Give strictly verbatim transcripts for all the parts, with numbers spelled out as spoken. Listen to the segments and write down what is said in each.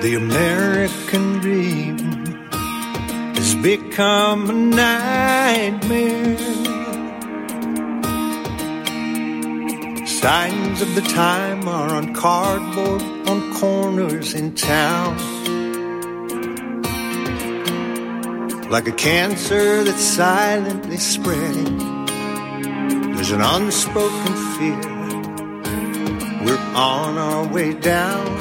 The American dream has become a nightmare. Signs of the time are on cardboard on corners in town. Like a cancer that's silently spreading, there's an unspoken fear. We're on our way down.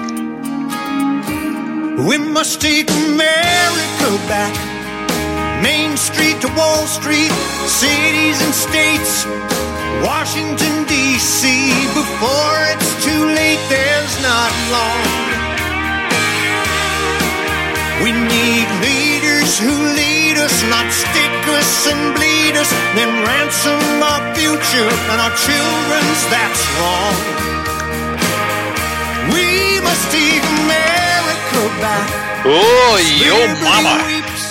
We must take America back. Main Street to Wall Street, cities and states, Washington, D C Before it's too late, there's not long. We need leaders who lead us, not stick us and bleed us, then ransom our future and our children's, that's wrong. We must take America back. Oh, yo mama.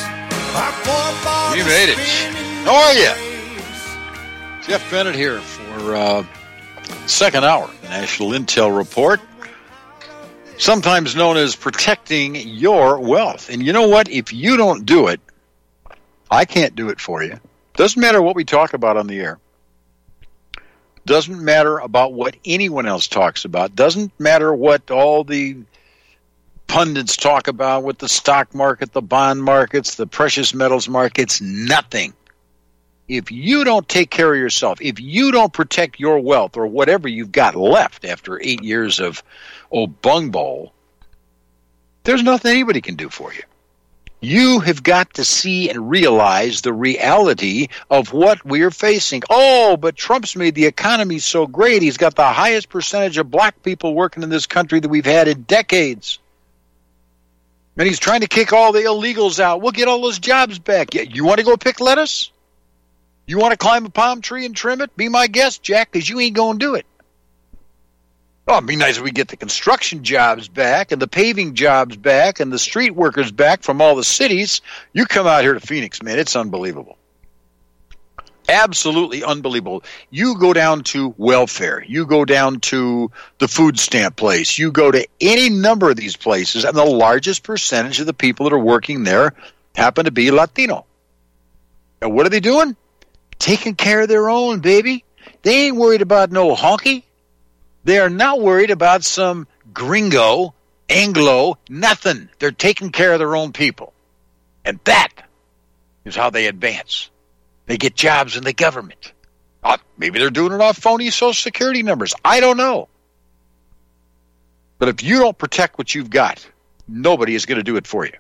You made it. How are you? Jeff Bennett here for uh, second hour, the National Intel Report, sometimes known as protecting your wealth. And you know what? If you don't do it, I can't do it for you. Doesn't matter what we talk about on the air. Doesn't matter about what anyone else talks about. Doesn't matter what all the pundits talk about with the stock market, the bond markets, the precious metals markets. Nothing. If you don't take care of yourself, if you don't protect your wealth or whatever you've got left after eight years of oh bung bowl, there's nothing anybody can do for you. You have got to see and realize the reality of what we're facing. Oh, but Trump's made the economy so great. He's got the highest percentage of black people working in this country that we've had in decades. And he's trying to kick all the illegals out. We'll get all those jobs back. Yeah, you want to go pick lettuce? You want to climb a palm tree and trim it? Be my guest, Jack, because you ain't going to do it. Oh, it'd be nice if we get the construction jobs back and the paving jobs back and the street workers back from all the cities. You come out here to Phoenix, man, it's unbelievable. Absolutely unbelievable. You go down to welfare. You go down to the food stamp place. You go to any number of these places, and the largest percentage of the people that are working there happen to be Latino. And what are they doing? Taking care of their own, baby. They ain't worried about no honky. They are not worried about some gringo, Anglo, nothing. They're taking care of their own people. And that is how they advance. They get jobs in the government. Uh, maybe they're doing it off phony Social Security numbers. I don't know. But if you don't protect what you've got, nobody is going to do it for you.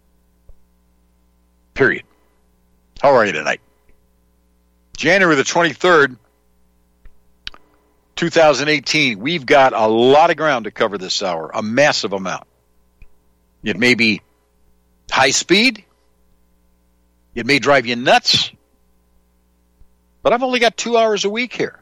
Period. How are you tonight? January the twenty-third, two thousand eighteen. We've got a lot of ground to cover this hour, a massive amount. It may be high speed. It may drive you nuts. But I've only got two hours a week here.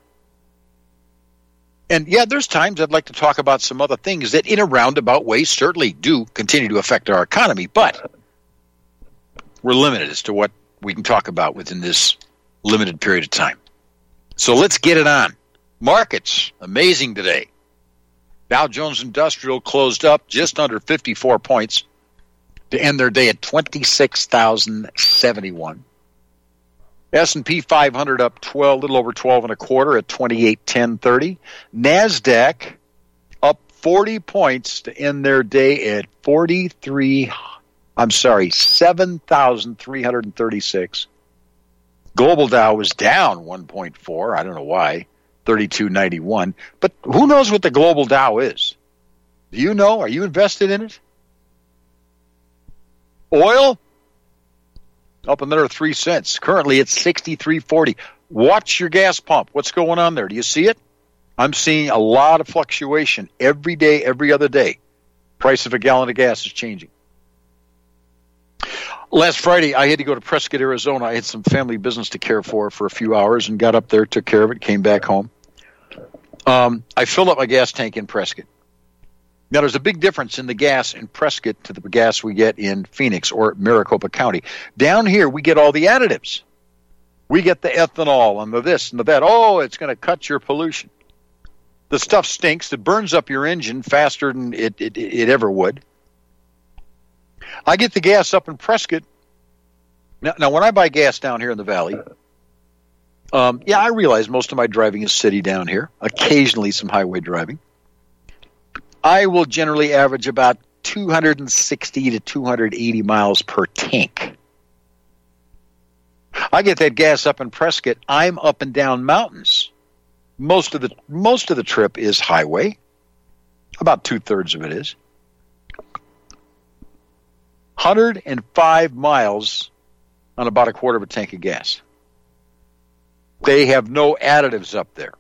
And yeah, there's times I'd like to talk about some other things that in a roundabout way certainly do continue to affect our economy, but we're limited as to what we can talk about within this limited period of time. So let's get it on. Markets, amazing today. Dow Jones Industrial closed up just under fifty-four points to end their day at twenty-six thousand seventy-one. S and P five hundred up twelve, a little over twelve and a quarter at twenty-eight ten thirty. NASDAQ up forty points to end their day at forty-three, I'm sorry, seven thousand three hundred thirty-six. Global Dow was down one point four. I don't know why, thirty-two ninety-one. But who knows what the Global Dow is? Do you know? Are you invested in it? Oil? Up another three cents. Currently it's sixty-three forty. Watch your gas pump. What's going on there? Do you see it? I'm seeing a lot of fluctuation every day, every other day. Price of a gallon of gas is changing. Last Friday, I had to go to Prescott, Arizona. I had some family business to care for for a few hours and got up there, took care of it, came back home. Um, I filled up my gas tank in Prescott. Now, there's a big difference in the gas in Prescott to the gas we get in Phoenix or Maricopa County. Down here, we get all the additives. We get the ethanol and the this and the that. Oh, it's going to cut your pollution. The stuff stinks. It burns up your engine faster than it, it, it ever would. I get the gas up in Prescott. Now, now when I buy gas down here in the valley, um, yeah, I realize most of my driving is city down here, occasionally some highway driving. I will generally average about two hundred sixty to two hundred eighty miles per tank. I get that gas up in Prescott. I'm up and down mountains. Most of the most of the trip is highway. About two-thirds of it is. one hundred five miles on about a quarter of a tank of gas. They have no additives up there.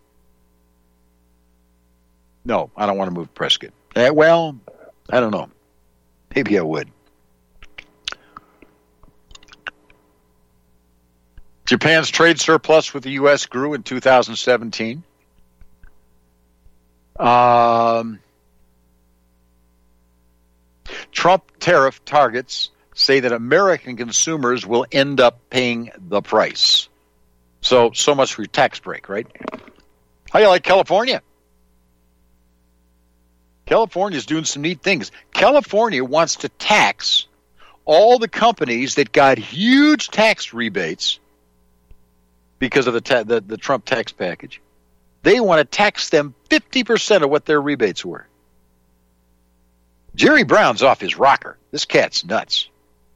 No, I don't want to move to Prescott. Eh, well, I don't know. Maybe I would. Japan's trade surplus with the U S grew in two thousand seventeen. Um, Trump tariff targets say that American consumers will end up paying the price. So, so much for your tax break, right? How you like California? California's doing some neat things. California wants to tax all the companies that got huge tax rebates because of the, ta- the the Trump tax package. They want to tax them fifty percent of what their rebates were. Jerry Brown's off his rocker. This cat's nuts.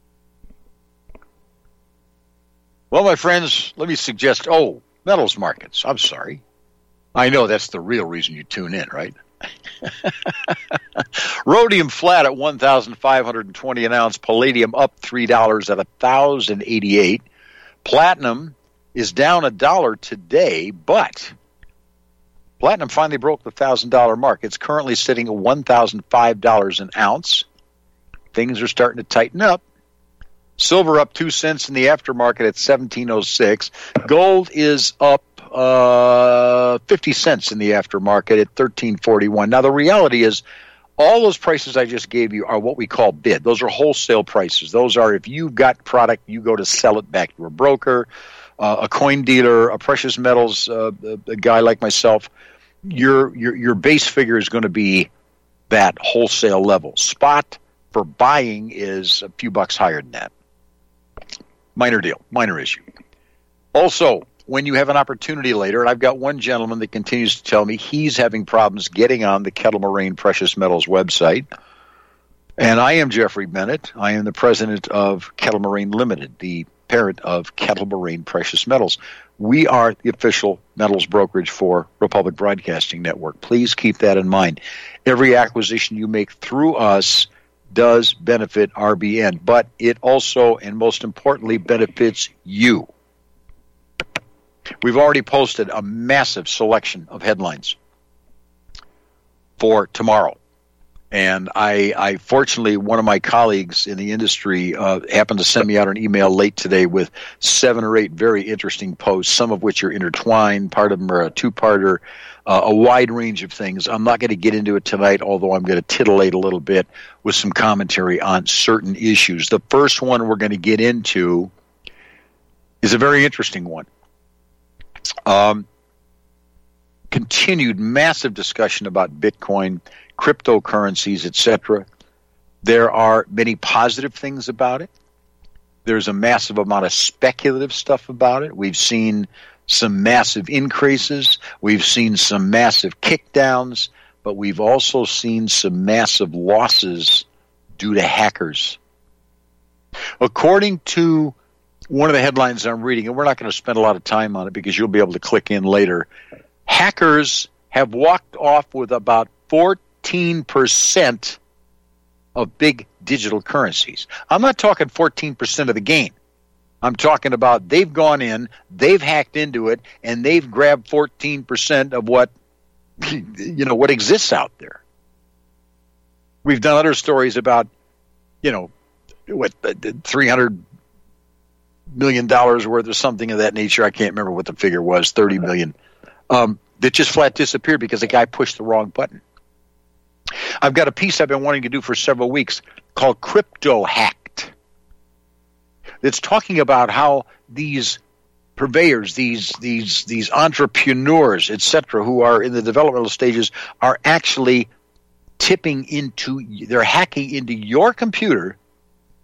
Well, my friends, let me suggest, oh, metals markets. I'm sorry. I know that's the real reason you tune in, right? Rhodium flat at one thousand five hundred twenty an ounce. Palladium up three dollars at one thousand eighty-eight. Platinum is down a dollar today, but platinum finally broke the one thousand dollars mark. It's currently sitting at one thousand five dollars an ounce. Things are starting to tighten up. Silver up two cents in the aftermarket at seventeen oh six. Gold is up uh, fifty cents in the aftermarket at thirteen forty-one. Now, the reality is all those prices I just gave you are what we call bid. Those are wholesale prices. Those are if you've got product, you go to sell it back to a broker, uh, a coin dealer, a precious metals uh, a, a guy like myself. Your, your, your base figure is going to be that wholesale level. Spot for buying is a few bucks higher than that. Minor deal, minor issue. Also, when you have an opportunity later, and I've got one gentleman that continues to tell me he's having problems getting on the Kettle Moraine Precious Metals website. And I am Jeffrey Bennett. I am the president of Kettle Moraine Limited, the parent of Kettle Moraine Precious Metals. We are the official metals brokerage for Republic Broadcasting Network. Please keep that in mind. Every acquisition you make through us does benefit R B N, but it also, and most importantly, benefits you. We've already posted a massive selection of headlines for tomorrow. And I, I fortunately, one of my colleagues in the industry uh, happened to send me out an email late today with seven or eight very interesting posts, some of which are intertwined. Part of them are a two-parter, uh, a wide range of things. I'm not going to get into it tonight, although I'm going to titillate a little bit with some commentary on certain issues. The first one we're going to get into is a very interesting one. Um, continued massive discussion about Bitcoin, cryptocurrencies, et cetera. There are many positive things about it. There's a massive amount of speculative stuff about it. We've seen some massive increases. We've seen some massive kickdowns, but we've also seen some massive losses due to hackers. According to one of the headlines I'm reading, and we're not going to spend a lot of time on it because you'll be able to click in later, hackers have walked off with about fourteen percent of big digital currencies. I'm not talking fourteen percent of the gain. I'm talking about they've gone in, they've hacked into it, and they've grabbed fourteen percent of what, you know, what exists out there. We've done other stories about, you know, what, three hundred million dollars worth or something of that nature. I can't remember what the figure was, thirty million dollars, um, that just flat disappeared because a guy pushed the wrong button. I've got a piece I've been wanting to do for several weeks called Crypto Hacked. It's talking about how these purveyors, these these these entrepreneurs, et cetera, who are in the developmental stages are actually tipping into, they're hacking into your computer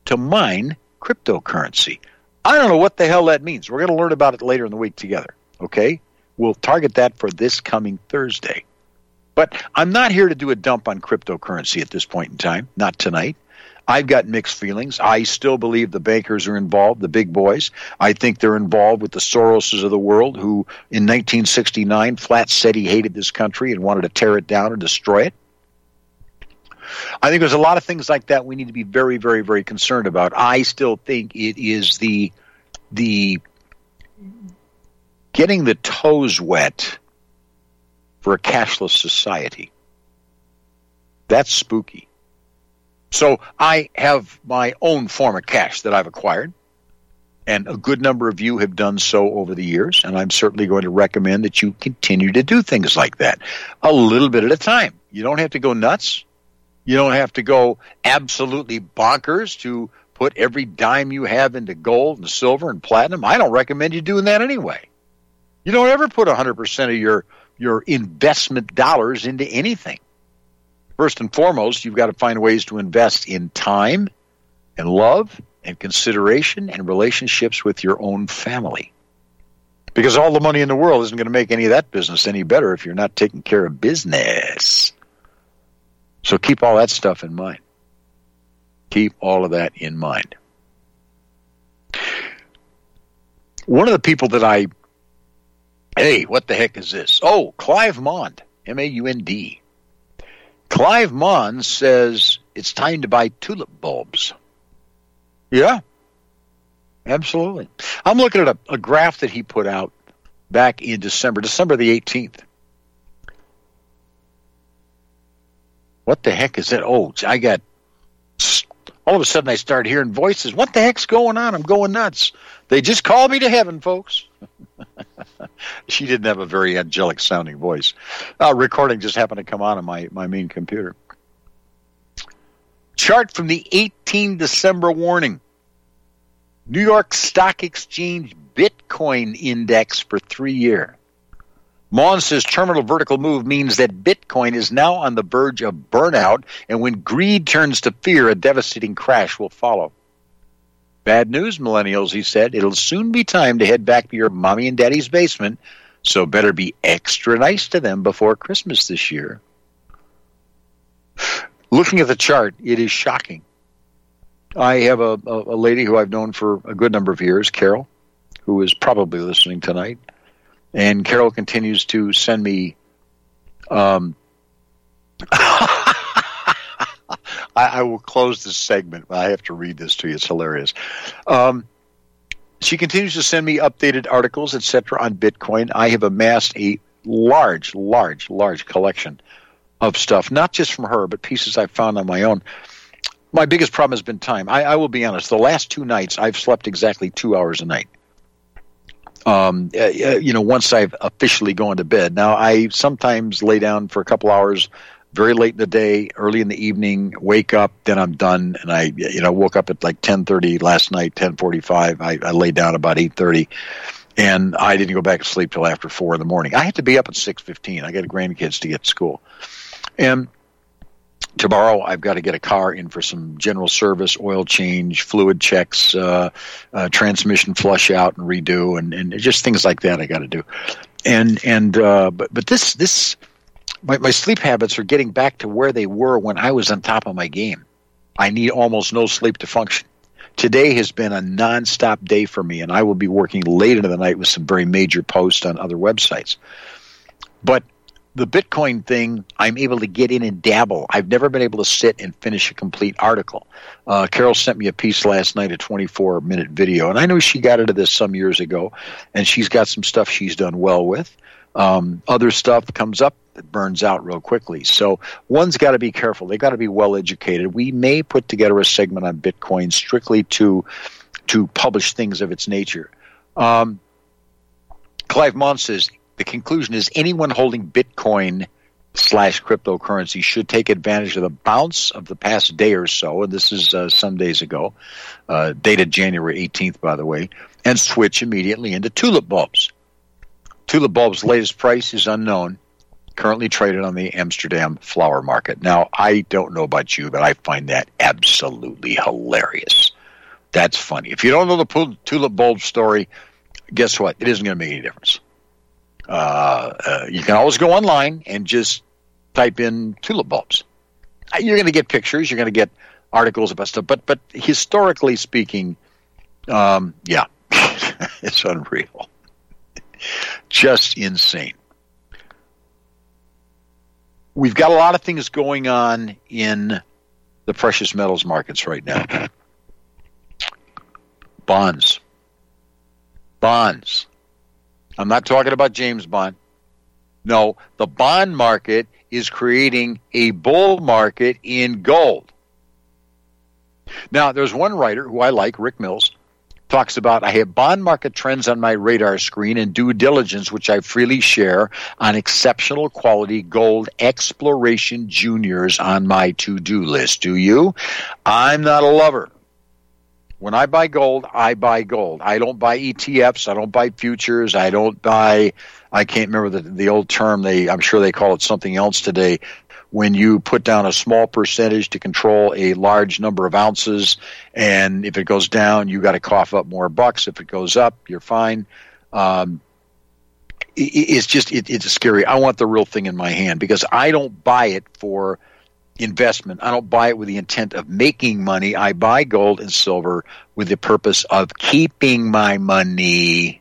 to mine cryptocurrency. I don't know what the hell that means. We're going to learn about it later in the week together, okay? We'll target that for this coming Thursday. But I'm not here to do a dump on cryptocurrency at this point in time, not tonight. I've got mixed feelings. I still believe the bankers are involved, the big boys. I think they're involved with the Soroses of the world who, in nineteen sixty-nine, flat said he hated this country and wanted to tear it down and destroy it. I think there's a lot of things like that we need to be very, very, very concerned about. I still think it is the the getting the toes wet for a cashless society. That's spooky. So I have my own form of cash that I've acquired, and a good number of you have done so over the years, and I'm certainly going to recommend that you continue to do things like that, a little bit at a time. You don't have to go nuts. You don't have to go absolutely bonkers to put every dime you have into gold and silver and platinum. I don't recommend you doing that anyway. You don't ever put one hundred percent of your, your investment dollars into anything. First and foremost, you've got to find ways to invest in time and love and consideration and relationships with your own family. Because all the money in the world isn't going to make any of that business any better if you're not taking care of business. So keep all that stuff in mind. Keep all of that in mind. One of the people that I, hey, what the heck is this? Oh, Clive Maund, M A U N D. Clive Maund says it's time to buy tulip bulbs. Yeah, absolutely. I'm looking at a, a graph that he put out back in December, December the eighteenth. What the heck is that? Oh, I got, all of a sudden I started hearing voices. What the heck's going on? I'm going nuts. They just called me to heaven, folks. She didn't have a very angelic sounding voice. Uh, recording just happened to come on on my, my main computer. Chart from the eighteenth December warning. New York Stock Exchange Bitcoin Index for three year. Maund says terminal vertical move means that Bitcoin is now on the verge of burnout, and when greed turns to fear, a devastating crash will follow. Bad news, millennials, he said. It'll soon be time to head back to your mommy and daddy's basement, so better be extra nice to them before Christmas this year. Looking at the chart, it is shocking. I have a, a, a lady who I've known for a good number of years, Carol, who is probably listening tonight. And Carol continues to send me um, I, I will close this segment. I have to read this to you. It's hilarious. Um, she continues to send me updated articles, et cetera, on Bitcoin. I have amassed a large, large, large collection of stuff, not just from her, but pieces I've found on my own. My biggest problem has been time. I, I will be honest. The last two nights, I've slept exactly two hours a night. Um, uh, you know, once I've officially gone to bed. Now, I sometimes lay down for a couple hours very late in the day, early in the evening, wake up, then I'm done. And I, you know, woke up at like ten thirty last night, ten forty-five. I, I laid down about eight thirty, and I didn't go back to sleep till after four in the morning. I had to be up at six fifteen. I got grandkids to get to school. And tomorrow I've got to get a car in for some general service, oil change, fluid checks, uh, uh, transmission flush out and redo, and, and just things like that I got to do. And and uh, but but this this my, my sleep habits are getting back to where they were when I was on top of my game. I need almost no sleep to function. Today has been a nonstop day for me, and I will be working late into the night with some very major posts on other websites. But the Bitcoin thing, I'm able to get in and dabble. I've never been able to sit and finish a complete article. Uh, Carol sent me a piece last night, a twenty-four minute video, and I know she got into this some years ago, and she's got some stuff she's done well with. Um, other stuff comes up that burns out real quickly. So one's got to be careful. They've got to be well educated. We may put together a segment on Bitcoin strictly to to publish things of its nature. Um, Clive Maund says, the conclusion is anyone holding Bitcoin slash cryptocurrency should take advantage of the bounce of the past day or so, and this is uh, some days ago, uh, dated January eighteenth, by the way, and switch immediately into tulip bulbs. Tulip bulbs' latest price is unknown, currently traded on the Amsterdam flower market. Now, I don't know about you, but I find that absolutely hilarious. That's funny. If you don't know the tulip bulb story, guess what? It isn't going to make any difference. Uh, uh, you can always go online and just type in tulip bulbs. You're going to get pictures. You're going to get articles about stuff. But but historically speaking, um, yeah, it's unreal. Just insane. We've got a lot of things going on in the precious metals markets right now. Bonds. Bonds. I'm not talking about James Bond. No, the bond market is creating a bull market in gold. Now, there's one writer who I like, Rick Mills, talks about, I have bond market trends on my radar screen and due diligence, which I freely share on exceptional quality gold exploration juniors on my to-do list. Do you? I'm not a lover. When I buy gold, I buy gold. I don't buy E T Fs. I don't buy futures. I don't buy, I can't remember the, the old term. They, I'm sure they call it something else today. When you put down a small percentage to control a large number of ounces, and if it goes down, you got to cough up more bucks. If it goes up, you're fine. Um, it, it's just, it, it's scary. I want the real thing in my hand because I don't buy it for investment. I don't buy it with the intent of making money. I buy gold and silver with the purpose of keeping my money.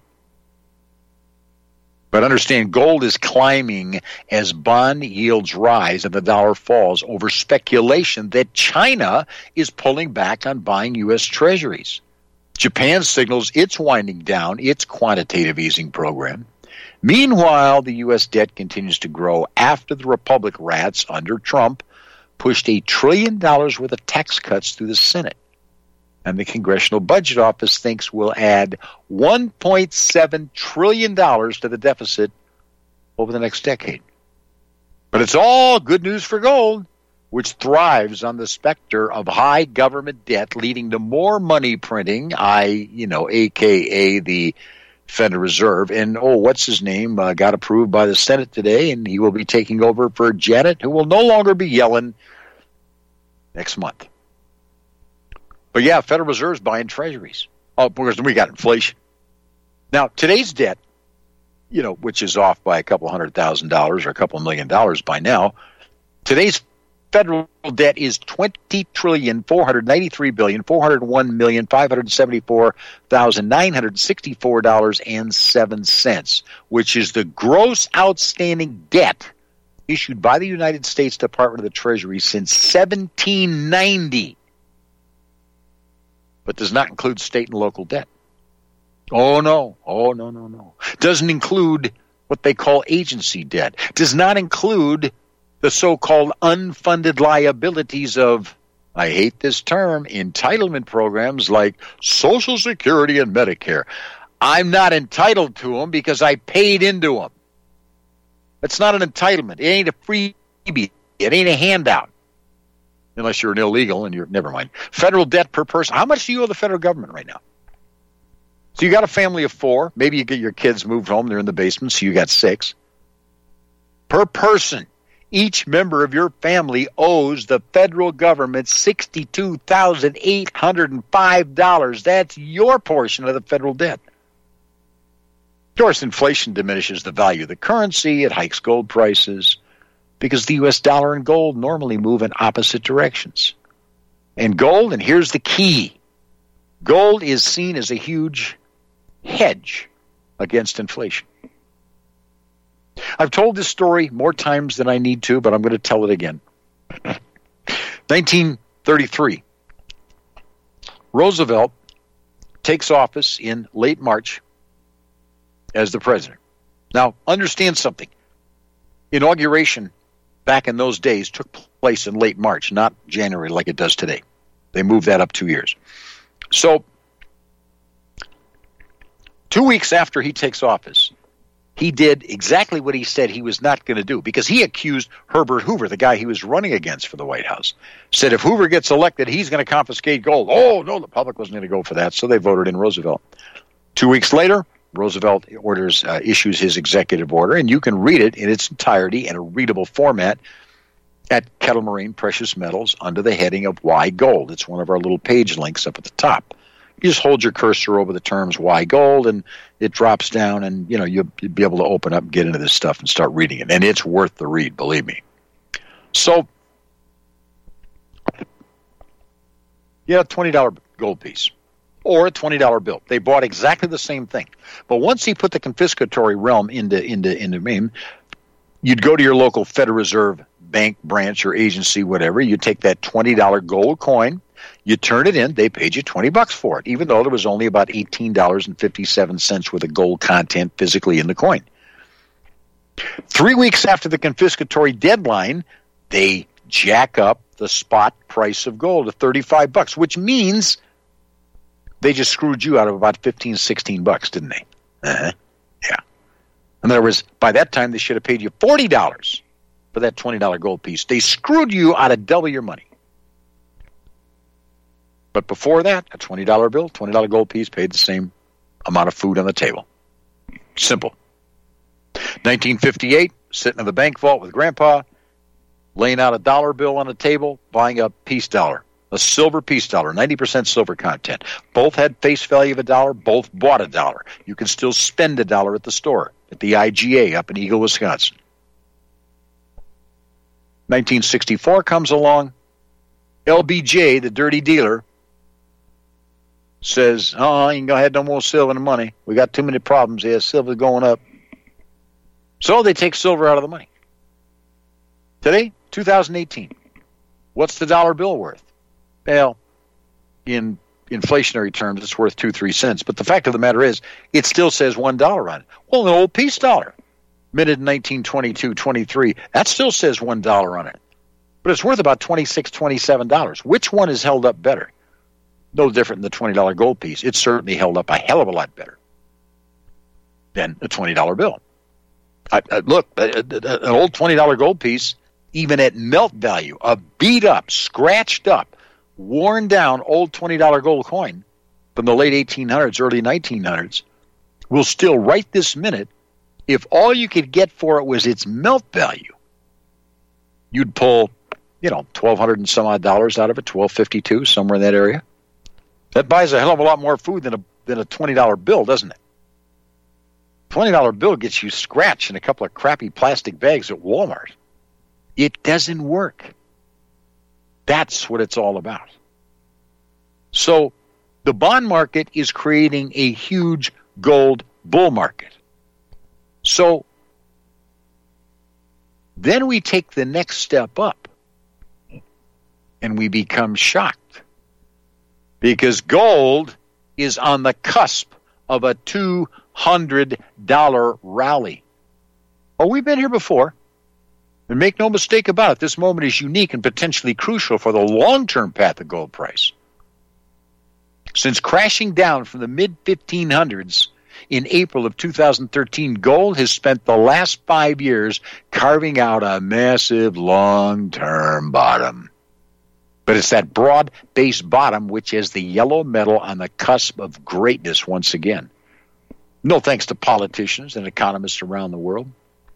But understand, gold is climbing as bond yields rise and the dollar falls over speculation that China is pulling back on buying U S treasuries. Japan signals it's winding down its quantitative easing program. Meanwhile, the U S debt continues to grow after the Republic rats under Trump pushed a trillion dollars worth of tax cuts through the Senate. And the Congressional Budget Office thinks will add one point seven trillion dollars to the deficit over the next decade. But it's all good news for gold, which thrives on the specter of high government debt, leading to more money printing, I, you know, A K A the Federal Reserve. And, oh, what's his name? Uh, got approved by the Senate today, and he will be taking over for Janet, who will no longer be Yellen next month. But, yeah, Federal Reserve's buying treasuries. Oh, because we got inflation. Now, today's debt, you know, which is off by a couple hundred thousand dollars or a couple million dollars by now, today's federal debt is twenty trillion four hundred ninety-three billion four hundred one million five hundred seventy-four thousand nine hundred sixty-four dollars and seven cents, which is the gross outstanding debt issued by the United States Department of the Treasury since seventeen ninety, but does not include state and local debt. Oh, no. Oh, no, no, no. Doesn't include what they call agency debt. Does not include the so-called unfunded liabilities of, I hate this term, entitlement programs like Social Security and Medicare. I'm not entitled to them because I paid into them. It's not an entitlement. It ain't a freebie. It ain't a handout. Unless you're an illegal and you're, never mind. Federal debt per person. How much do you owe the federal government right now? So you got a family of four. Maybe you get your kids moved home. They're in the basement, so you got six. Per person, each member of your family owes the federal government sixty-two thousand eight hundred five dollars. That's your portion of the federal debt. Of course, inflation diminishes the value of the currency. It hikes gold prices because the U S dollar and gold normally move in opposite directions. And gold, and here's the key, gold is seen as a huge hedge against inflation. I've told this story more times than I need to, but I'm going to tell it again. nineteen thirty-three, Roosevelt takes office in late March as the president. Now, understand something. Inauguration back in those days took place in late March, not January like it does today. They moved that up two years. So, two weeks after he takes office, he did exactly what he said he was not going to do, because he accused Herbert Hoover, the guy he was running against for the White House, said if Hoover gets elected, he's going to confiscate gold. Oh, no, the public wasn't going to go for that, so they voted in Roosevelt. Two weeks later, Roosevelt orders uh, issues his executive order, and you can read it in its entirety in a readable format at Kettle Moraine Precious Metals under the heading of Why Gold. It's one of our little page links up at the top. You just hold your cursor over the terms why gold, and it drops down, and you know you'll, you'll be able to open up and get into this stuff and start reading it. And it's worth the read, believe me. So, you had a twenty dollar gold piece or a twenty dollar bill. They bought exactly the same thing. But once he put the confiscatory realm into into into him, you'd go to your local Federal Reserve bank branch or agency, whatever. You take that twenty dollar gold coin, you turn it in. They paid you twenty bucks for it, even though there was only about eighteen dollars and fifty-seven cents worth of gold content physically in the coin. Three weeks after the confiscatory deadline, they jack up the spot price of gold to thirty-five bucks, which means they just screwed you out of about fifteen, sixteen bucks, didn't they? Uh-huh. Yeah. In other words, by that time, they should have paid you forty dollars for that twenty dollar gold piece. They screwed you out of double your money. But before that, a twenty dollar bill, twenty dollar gold piece paid the same amount of food on the table. Simple. nineteen fifty-eight, sitting in the bank vault with Grandpa, laying out a dollar bill on the table, buying a peace dollar, a silver peace dollar, ninety percent silver content. Both had face value of a dollar. Both bought a dollar. You can still spend a dollar at the store, at the I G A up in Eagle, Wisconsin. nineteen sixty-four comes along. L B J, the dirty dealer, says, oh, you can go ahead, no more silver and money. We got too many problems here. Silver's going up. So they take silver out of the money. Today, two thousand eighteen, what's the dollar bill worth? Well, in inflationary terms, it's worth two, three cents. But the fact of the matter is, it still says one dollar on it. Well, an old peace dollar, minted in nineteen twenty-two, twenty-three, that still says one dollar on it. But it's worth about twenty-six, twenty-seven dollars. Which one is held up better? No different than the twenty dollar gold piece. It's certainly held up a hell of a lot better than a twenty dollar bill. I, I, look, an old twenty dollar gold piece, even at melt value, a beat up, scratched up, worn down old twenty dollar gold coin from the late eighteen hundreds, early nineteen hundreds, will still, right this minute, if all you could get for it was its melt value, you'd pull, you know, twelve hundred and some odd dollars out of it, twelve fifty-two, somewhere in that area. That buys a hell of a lot more food than a than a twenty dollar bill, doesn't it? twenty dollar bill gets you scratch in a couple of crappy plastic bags at Walmart. It doesn't work. That's what it's all about. So the bond market is creating a huge gold bull market. So then we take the next step up and we become shocked because gold is on the cusp of a two hundred dollar rally. Oh, we've been here before. And make no mistake about it, this moment is unique and potentially crucial for the long-term path of gold price. Since crashing down from the mid fifteen hundreds in April of two thousand thirteen, gold has spent the last five years carving out a massive long-term bottom. But it's that broad-based bottom which is the yellow metal on the cusp of greatness once again. No thanks to politicians and economists around the world.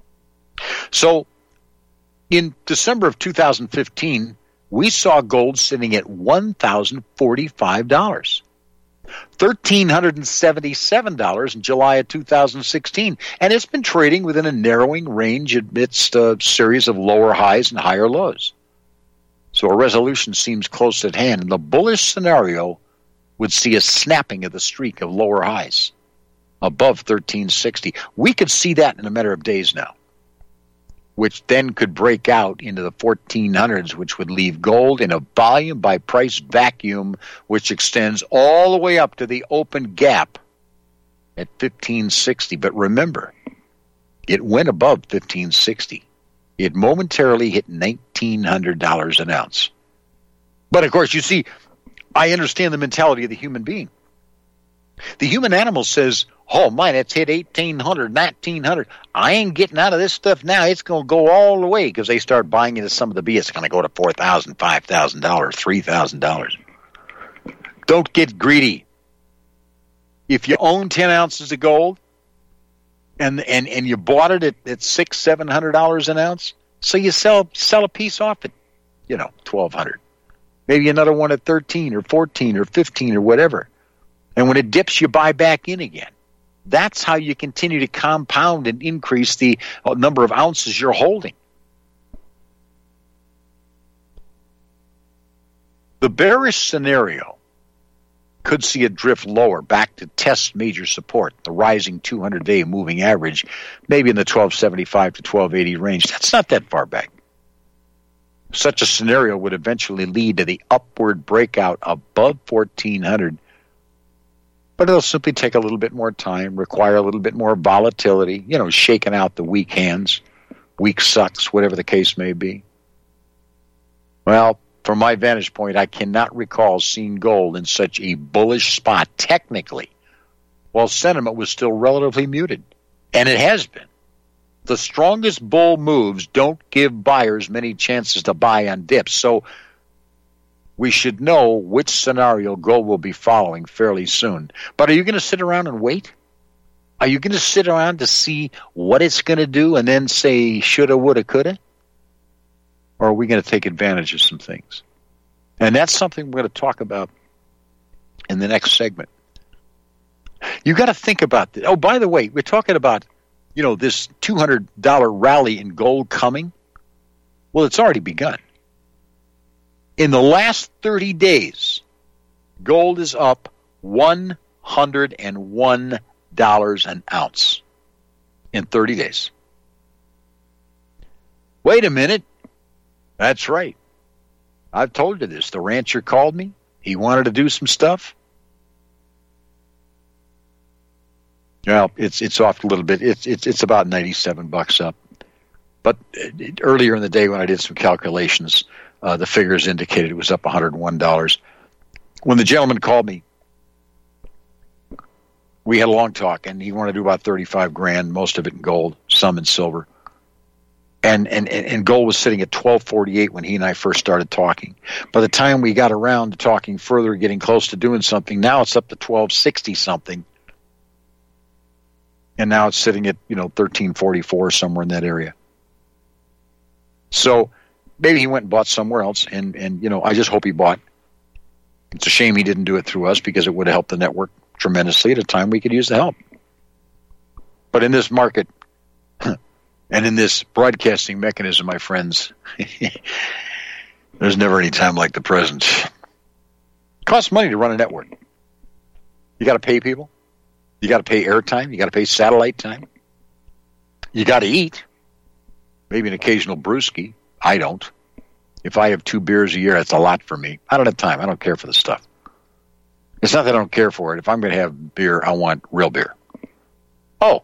So, in December of two thousand fifteen, we saw gold sitting at one thousand forty-five dollars. one thousand three hundred seventy-seven dollars in July of two thousand sixteen, and it's been trading within a narrowing range amidst a series of lower highs and higher lows. So a resolution seems close at hand, and the bullish scenario would see a snapping of the streak of lower highs above thirteen sixty. We could see that in a matter of days now, which then could break out into the fourteen hundreds, which would leave gold in a volume by price vacuum, which extends all the way up to the open gap at fifteen sixty. But remember, it went above fifteen sixty. It momentarily hit nineteen hundred dollars an ounce. But of course, you see, I understand the mentality of the human being. The human animal says, oh, mine, it's hit eighteen hundred, nineteen hundred. I ain't getting out of this stuff now. It's going to go all the way, because they start buying into some of the B. It's going to go to four thousand dollars, five thousand dollars, three thousand dollars. Don't get greedy. If you own ten ounces of gold and and, and you bought it at, at six hundred dollars, seven hundred dollars an ounce, so you sell sell a piece off at, you know, twelve hundred dollars. Maybe another one at thirteen or fourteen or fifteen or whatever. And when it dips, you buy back in again. That's how you continue to compound and increase the number of ounces you're holding. The bearish scenario could see it drift lower back to test major support, the rising two hundred day moving average, maybe in the twelve seventy-five to twelve eighty range. That's not that far back. Such a scenario would eventually lead to the upward breakout above fourteen hundred, but it'll simply take a little bit more time, require a little bit more volatility, you know, shaking out the weak hands, weak sucks, whatever the case may be. Well, from my vantage point, I cannot recall seeing gold in such a bullish spot technically, while sentiment was still relatively muted. And it has been. The strongest bull moves don't give buyers many chances to buy on dips. So we should know which scenario gold will be following fairly soon. But are you going to sit around and wait? Are you going to sit around to see what it's going to do and then say shoulda, woulda, coulda? Or are we going to take advantage of some things? And that's something we're going to talk about in the next segment. You got to think about this. Oh, by the way, we're talking about, you know, this two hundred dollars rally in gold coming. Well, it's already begun. In the last thirty days, gold is up one hundred one dollars an ounce in thirty days. Wait a minute. That's right. I've told you this. The rancher called me. He wanted to do some stuff. Well, it's it's off a little bit. It's it's it's about ninety-seven bucks up. But it, earlier in the day when I did some calculations, uh, the figures indicated it was up one hundred one dollars. When the gentleman called me, we had a long talk, and he wanted to do about thirty-five grand, most of it in gold, some in silver. And, and and gold was sitting at twelve forty-eight when he and I first started talking. By the time we got around to talking further, getting close to doing something, now it's up to twelve sixty something. And now it's sitting at, you know, thirteen forty-four, somewhere in that area. So maybe he went and bought somewhere else, and, and you know, I just hope he bought. It's a shame he didn't do it through us because it would have helped the network tremendously at a time we could use the help. But in this market, and in this broadcasting mechanism, my friends, there's never any time like the present. It costs money to run a network. You got to pay people. You got to pay airtime. You got to pay satellite time. You got to eat. Maybe an occasional brewski. I don't. If I have two beers a year, that's a lot for me. I don't have time. I don't care for the stuff. It's not that I don't care for it. If I'm going to have beer, I want real beer. Oh.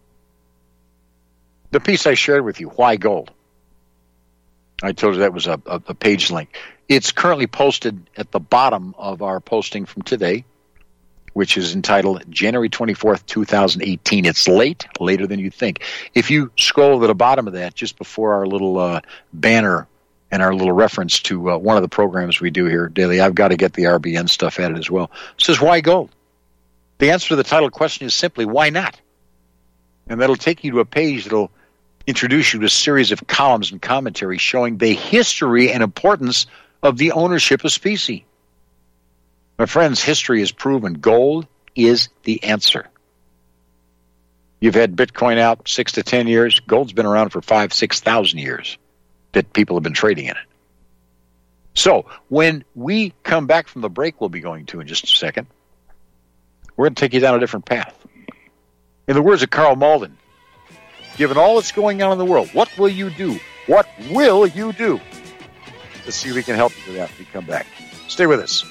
The piece I shared with you, Why Gold? I told you that was a, a, a page link. It's currently posted at the bottom of our posting from today, which is entitled January twenty-fourth, twenty eighteen. It's late, later than you think. If you scroll to the bottom of that, just before our little uh, banner and our little reference to uh, one of the programs we do here daily, I've got to get the R B N stuff added as well. It says, why gold? The answer to the title question is simply, why not? And that'll take you to a page that'll introduce you to a series of columns and commentary showing the history and importance of the ownership of specie. My friends, history has proven gold is the answer. You've had Bitcoin out six to ten years. Gold's been around for five, six thousand years that people have been trading in it. So when we come back from the break we'll be going to in just a second, we're going to take you down a different path. In the words of Carl Malden, given all that's going on in the world, what will you do? What will you do? Let's see if we can help you with that when we come back. Stay with us.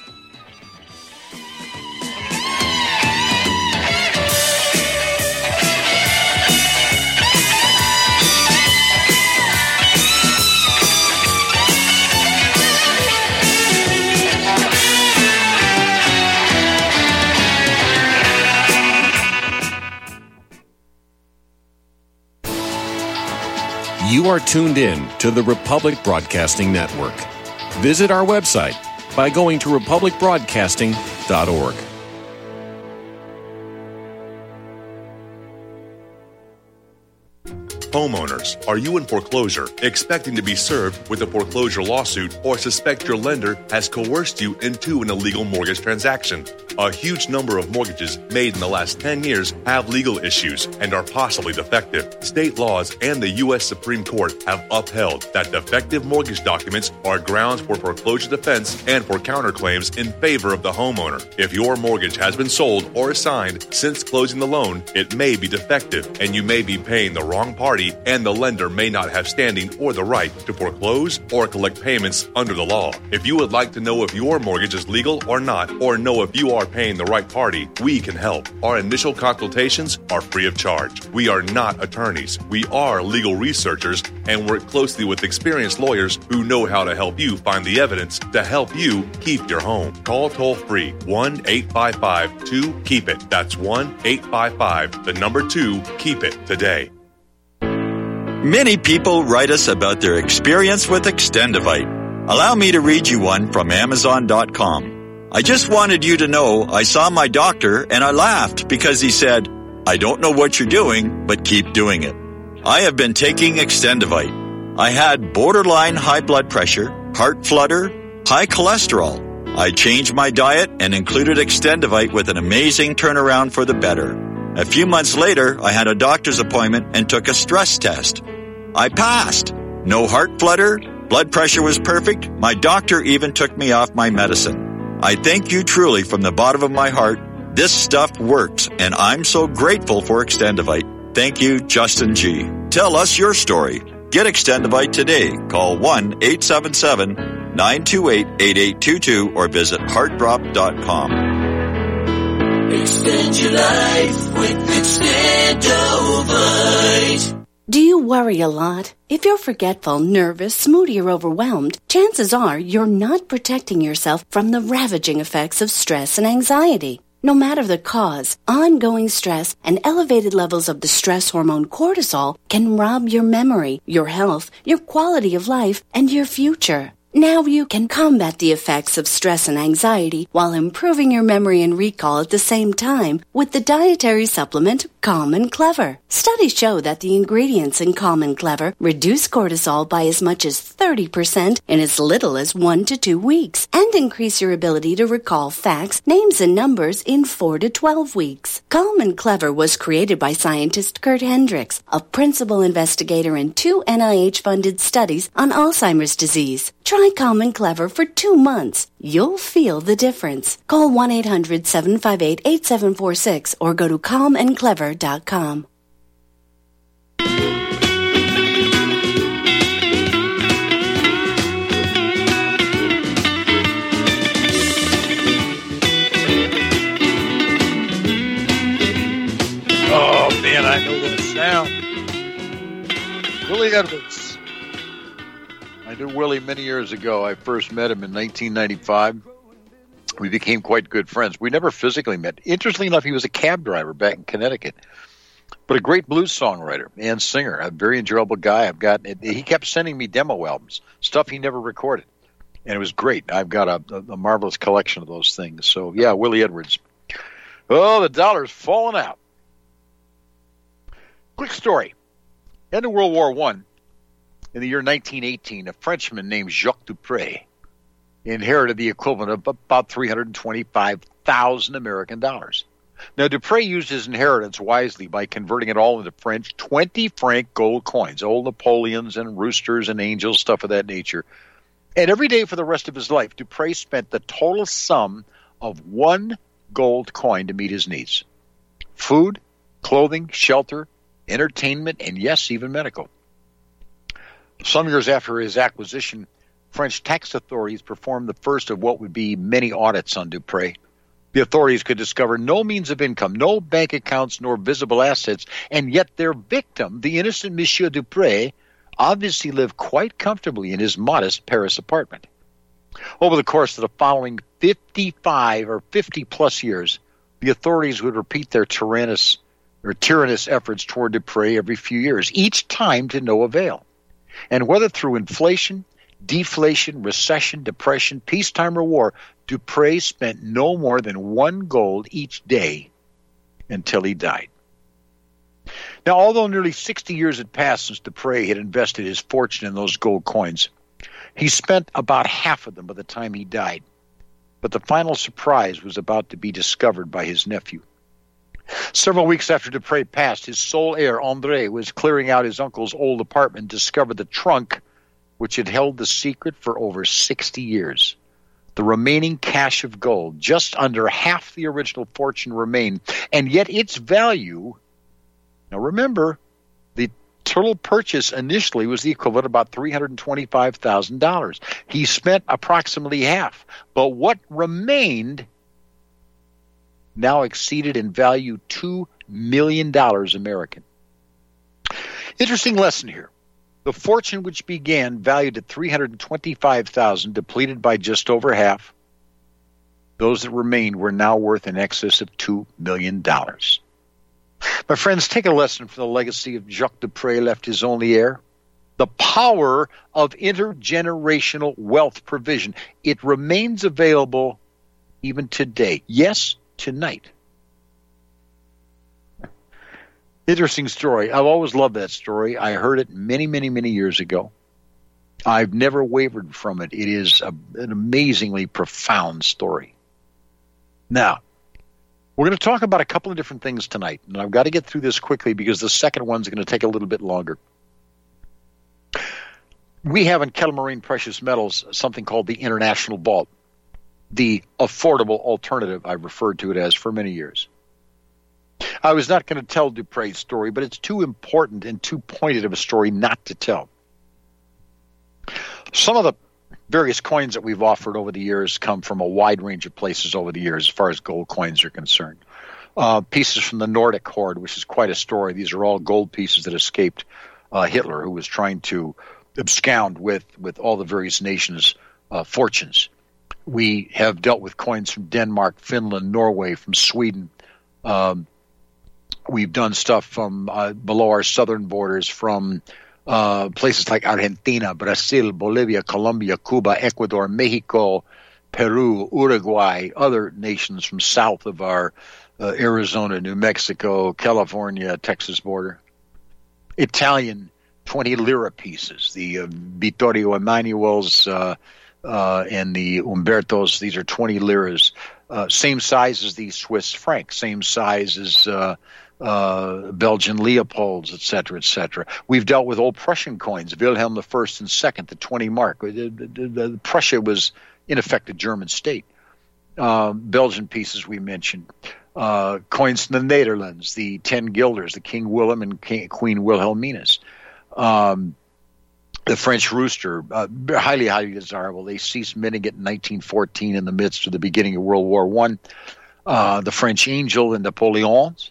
You are tuned in to the Republic Broadcasting Network. Visit our website by going to republic broadcasting dot org. Homeowners, are you in foreclosure, expecting to be served with a foreclosure lawsuit, or suspect your lender has coerced you into an illegal mortgage transaction? A huge number of mortgages made in the last ten years have legal issues and are possibly defective. State laws and the U S Supreme Court have upheld that defective mortgage documents are grounds for foreclosure defense and for counterclaims in favor of the homeowner. If your mortgage has been sold or assigned since closing the loan, it may be defective and you may be paying the wrong party, and the lender may not have standing or the right to foreclose or collect payments under the law. If you would like to know if your mortgage is legal or not, or know if you are paying the right party, we can help. Our initial consultations are free of charge. We are not attorneys. We are legal researchers and work closely with experienced lawyers who know how to help you find the evidence to help you keep your home. Call toll-free one eight five five two keep it. That's one eight five five, the number two, keep it today. Many people write us about their experience with Extendivite. Allow me to read you one from Amazon dot com. I just wanted you to know I saw my doctor and I laughed because he said, "I don't know what you're doing, but keep doing it." I have been taking Extendivite. I had borderline high blood pressure, heart flutter, high cholesterol. I changed my diet and included Extendivite with an amazing turnaround for the better. A few months later, I had a doctor's appointment and took a stress test. I passed. No heart flutter, blood pressure was perfect. My doctor even took me off my medicine. I thank you truly from the bottom of my heart. This stuff works, and I'm so grateful for Extendivite. Thank you, Justin G. Tell us your story. Get Extendivite today. Call one eight seven seven, nine two eight, eight eight two two or visit heart drop dot com. Extend your life with Extendivite. Do you worry a lot? If you're forgetful, nervous, moody, or overwhelmed, chances are you're not protecting yourself from the ravaging effects of stress and anxiety. No matter the cause, ongoing stress and elevated levels of the stress hormone cortisol can rob your memory, your health, your quality of life, and your future. Now you can combat the effects of stress and anxiety while improving your memory and recall at the same time with the dietary supplement Calm and Clever. Studies show that the ingredients in Calm and Clever reduce cortisol by as much as thirty percent in as little as one to two weeks and increase your ability to recall facts, names, and numbers in four to twelve weeks. Calm and Clever was created by scientist Kurt Hendricks, a principal investigator in two N I H-funded studies on Alzheimer's disease. Try Calm and Clever for two months. You'll feel the difference. Call one eight hundred, seven five eight, eight seven four six or go to calm and clever dot com. Oh, man, I know that sound. Willie Edwards. I knew Willie many years ago. I first met him in nineteen ninety-five. We became quite good friends. We never physically met. Interestingly enough, he was a cab driver back in Connecticut, but a great blues songwriter and singer, a very enjoyable guy. I've got. He kept sending me demo albums, stuff he never recorded, and it was great. I've got a, a marvelous collection of those things. So, yeah, Willie Edwards. Oh, the dollar's falling out. Quick story. End of World War One. In the year nineteen eighteen, a Frenchman named Jacques Dupré inherited the equivalent of about three hundred twenty-five thousand American dollars. Now, Dupré used his inheritance wisely by converting it all into French twenty franc gold coins, old Napoleons and roosters and angels, stuff of that nature. And every day for the rest of his life, Dupré spent the total sum of one gold coin to meet his needs. Food, clothing, shelter, entertainment, and yes, even medical. Some years after his acquisition, French tax authorities performed the first of what would be many audits on Dupré. The authorities could discover no means of income, no bank accounts, nor visible assets, and yet their victim, the innocent Monsieur Dupré, obviously lived quite comfortably in his modest Paris apartment. Over the course of the following fifty-five or fifty-plus years, the authorities would repeat their tyrannous or tyrannous efforts toward Dupré every few years, each time to no avail. And whether through inflation, deflation, recession, depression, peacetime, or war, Dupré spent no more than one gold each day until he died. Now, although nearly sixty years had passed since Dupre had invested his fortune in those gold coins, he spent about half of them by the time he died. But the final surprise was about to be discovered by his nephew. Several weeks after Dupre passed, his sole heir, André, was clearing out his uncle's old apartment and discovered the trunk which had held the secret for over sixty years. The remaining cache of gold, just under half the original fortune, remained, and yet its value, now remember, the total purchase initially was the equivalent of about three hundred twenty-five thousand dollars. He spent approximately half, but what remained now exceeded in value two million dollars American. Interesting lesson here. The fortune which began valued at three hundred twenty-five thousand dollars, depleted by just over half. Those that remained were now worth in excess of two million dollars. My friends, take a lesson from the legacy of Jacques Dupre left his only heir. The power of intergenerational wealth provision. It remains available even today. Yes, tonight. Interesting story. I've always loved that story. I heard it many, many, many years ago. I've never wavered from it. It is a, an amazingly profound story. Now, we're going to talk about a couple of different things tonight, and I've got to get through this quickly because the second one's going to take a little bit longer. We have in Kettle Moraine Precious Metals something called the International Vault, the affordable alternative I've referred to it as for many years. I was not going to tell Dupre's story, but it's too important and too pointed of a story not to tell. Some of the various coins that we've offered over the years come from a wide range of places over the years as far as gold coins are concerned. Uh, pieces from the Nordic hoard, which is quite a story. These are all gold pieces that escaped uh, Hitler, who was trying to abscond with, with all the various nations' uh, fortunes. We have dealt with coins from Denmark, Finland, Norway, from Sweden. Um, we've done stuff from uh, below our southern borders, from uh, places like Argentina, Brazil, Bolivia, Colombia, Cuba, Ecuador, Mexico, Peru, Uruguay, other nations from south of our uh, Arizona, New Mexico, California, Texas border. Italian twenty lira pieces, the uh, Vittorio Emanuel's uh, uh, and the Umbertos. These are twenty liras, uh, same size as the Swiss franc, same size as uh, uh, Belgian Leopolds, et cetera, et cetera. We've dealt with old Prussian coins, Wilhelm the First and Second, the twenty mark. The, the, the, Prussia was, in effect, a German state. Uh, Belgian pieces we mentioned. Uh, coins from the Netherlands, the ten guilders, the King Willem and King, Queen Wilhelmina's. Um, the French rooster, uh, highly, highly desirable. They ceased minting it in nineteen fourteen in the midst of the beginning of World War One. Uh, the French angel and Napoleons.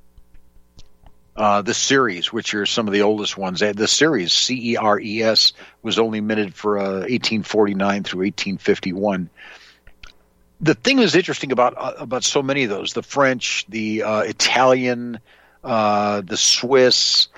Uh, the Ceres, which are some of the oldest ones. The Ceres, C E R E S, was only minted for uh, eighteen forty-nine through eighteen fifty-one. The thing that's interesting about uh, about so many of those, the French, the uh, Italian, uh, the Swiss,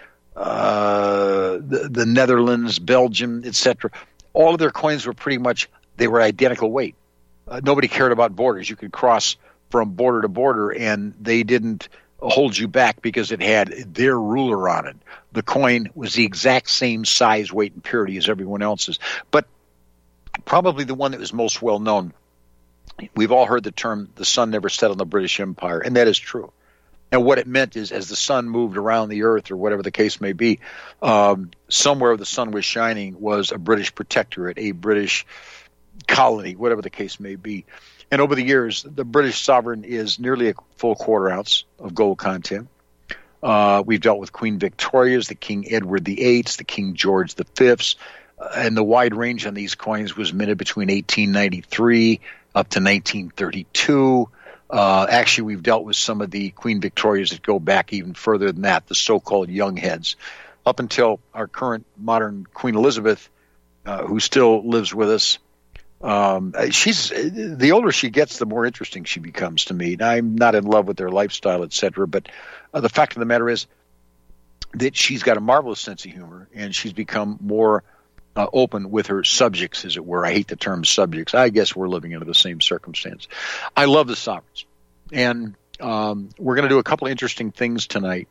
uh, the, the Netherlands, Belgium, et cetera, all of their coins were pretty much, they were identical weight. Uh, nobody cared about borders. You could cross from border to border, and they didn't hold you back because it had their ruler on it. The coin was the exact same size, weight, and purity as everyone else's. But probably the one that was most well known, we've all heard the term, the sun never set on the British Empire, and that is true. And what it meant is as the sun moved around the earth, or whatever the case may be, um, somewhere the sun was shining was a British protectorate, a British colony, whatever the case may be. And over the years, the British sovereign is nearly a full quarter ounce of gold content. Uh, we've dealt with Queen Victoria's, the King Edward the Eighth, the King George the Fifth, uh, and the wide range on these coins was minted between eighteen ninety-three up to nineteen thirty-two. Uh, actually, we've dealt with some of the Queen Victorias that go back even further than that, the so-called young heads, up until our current modern Queen Elizabeth, uh, who still lives with us. Um, she's the older she gets, the more interesting she becomes to me. Now, I'm not in love with their lifestyle, et cetera, but uh, the fact of the matter is that she's got a marvelous sense of humor, and she's become more uh, open with her subjects, as it were. I hate the term subjects. I guess we're living under the same circumstance. I love the sovereigns, and um, we're going to do a couple of interesting things tonight.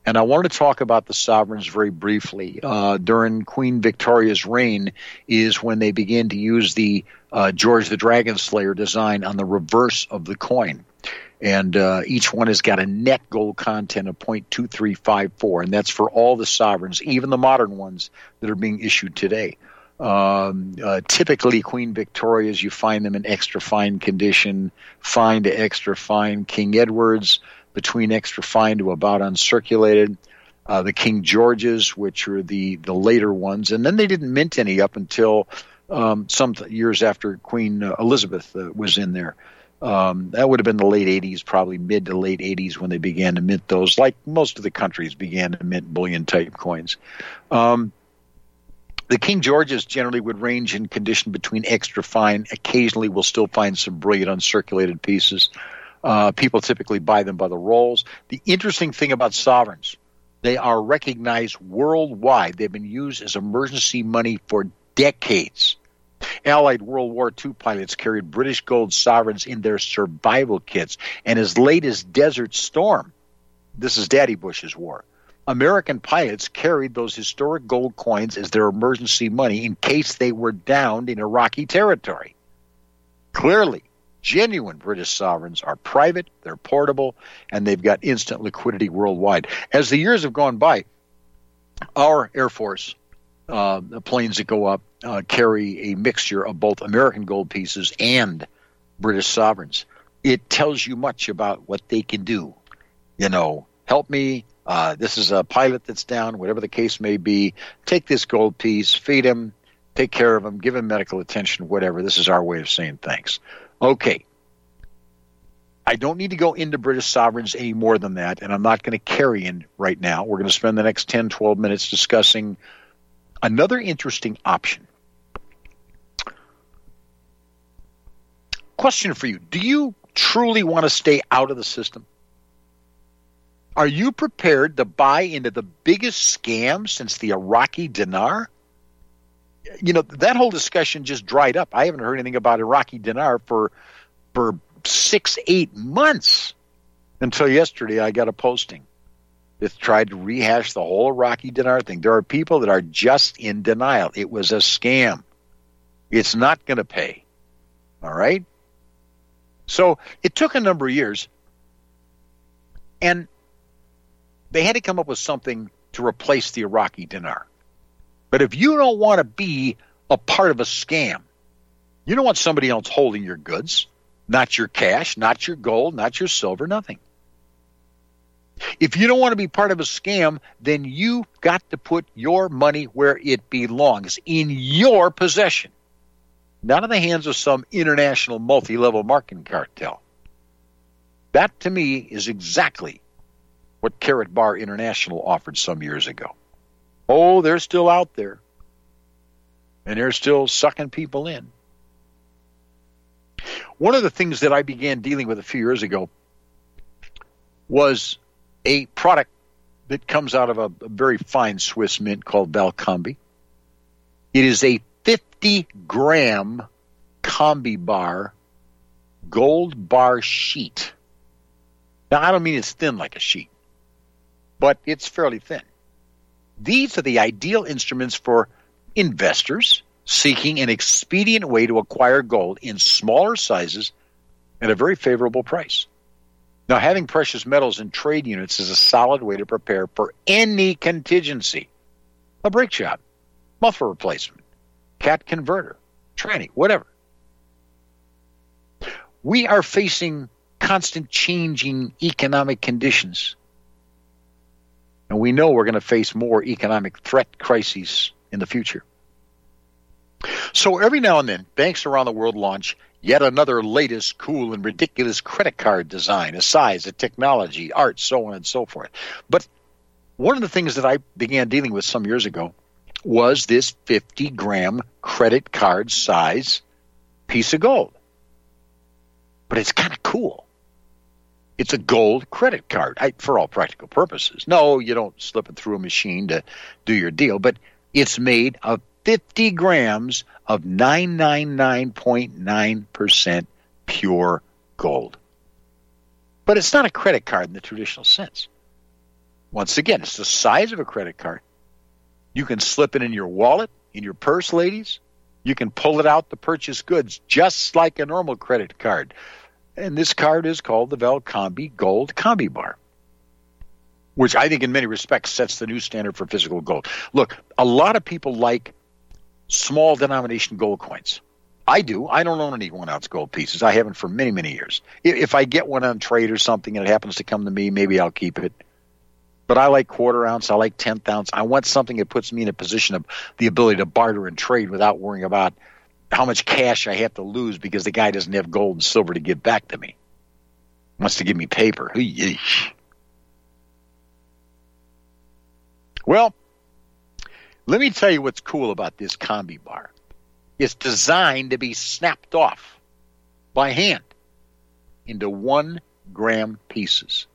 And I want to talk about the sovereigns very briefly. Uh, during Queen Victoria's reign is when they began to use the uh, George the Dragon Slayer design on the reverse of the coin. And uh, each one has got a net gold content of zero point two three five four, and that's for all the sovereigns, even the modern ones that are being issued today. Um, uh, typically, Queen Victoria's, you find them in extra fine condition, fine to extra fine. King Edward's, between extra fine to about uncirculated. Uh, the King George's, which are the, the later ones. And then they didn't mint any up until um, some th- years after Queen uh, Elizabeth uh, was in there. Um, that would have been the late eighties, probably mid to late eighties when they began to mint those, like most of the countries began to mint bullion-type coins. Um, the King George's generally would range in condition between extra fine. Occasionally we'll still find some brilliant uncirculated pieces. Uh, people typically buy them by the rolls. The interesting thing about sovereigns, they are recognized worldwide. They've been used as emergency money for decades. Allied World War Two pilots carried British gold sovereigns in their survival kits. And as late as Desert Storm, this is Daddy Bush's war, American pilots carried those historic gold coins as their emergency money in case they were downed in Iraqi territory. Clearly, genuine British sovereigns are private, they're portable, and they've got instant liquidity worldwide. As the years have gone by, our Air Force, uh, the planes that go up, uh, carry a mixture of both American gold pieces and British sovereigns. It tells you much about what they can do. You know, help me, uh, this is a pilot that's down, whatever the case may be. Take this gold piece, feed him, take care of him, give him medical attention, whatever. This is our way of saying thanks. Okay, I don't need to go into British sovereigns any more than that, and I'm not going to carry in right now. We're going to spend the next ten, twelve minutes discussing another interesting option. Question for you. Do you truly want to stay out of the system? Are you prepared to buy into the biggest scam since the Iraqi dinar? You know, that whole discussion just dried up. I haven't heard anything about Iraqi dinar for for six, eight months until yesterday I got a posting that tried to rehash the whole Iraqi dinar thing. There are people that are just in denial. It was a scam. It's not going to pay. All right? So it took a number of years, and they had to come up with something to replace the Iraqi dinar. But if you don't want to be a part of a scam, you don't want somebody else holding your goods, not your cash, not your gold, not your silver, nothing. If you don't want to be part of a scam, then you got to put your money where it belongs, in your possession, not in the hands of some international multi-level marketing cartel. That, to me, is exactly what Carrot Bar International offered some years ago. Oh, they're still out there, and they're still sucking people in. One of the things that I began dealing with a few years ago was a product that comes out of a, a very fine Swiss mint called Valcombi. It is a fifty gram Combi bar gold bar sheet. Now, I don't mean it's thin like a sheet, but it's fairly thin. These are the ideal instruments for investors seeking an expedient way to acquire gold in smaller sizes at a very favorable price. Now, having precious metals in trade units is a solid way to prepare for any contingency. A brake job, muffler replacement, cat converter, tranny, whatever. We are facing constant changing economic conditions. And we know we're going to face more economic threat crises in the future. So every now and then, banks around the world launch yet another latest cool and ridiculous credit card design, a size, a technology, art, so on and so forth. But one of the things that I began dealing with some years ago was this fifty gram credit card size piece of gold. But it's kind of cool. It's a gold credit card, I, for all practical purposes. No, you don't slip it through a machine to do your deal, but it's made of fifty grams of nine ninety-nine point nine percent pure gold. But it's not a credit card in the traditional sense. Once again, it's the size of a credit card. You can slip it in your wallet, in your purse, ladies. You can pull it out to purchase goods just like a normal credit card. And this card is called the Valcambi Gold Combi Bar, which I think in many respects sets the new standard for physical gold. Look, a lot of people like small denomination gold coins. I do. I don't own any one-ounce gold pieces. I haven't for many, many years. If I get one on trade or something and it happens to come to me, maybe I'll keep it. But I like quarter ounce. I like tenth ounce. I want something that puts me in a position of the ability to barter and trade without worrying about how much cash I have to lose because the guy doesn't have gold and silver to give back to me. He wants to give me paper. Yeesh. Well, let me tell you what's cool about this combi bar. It's designed to be snapped off by hand into one gram pieces.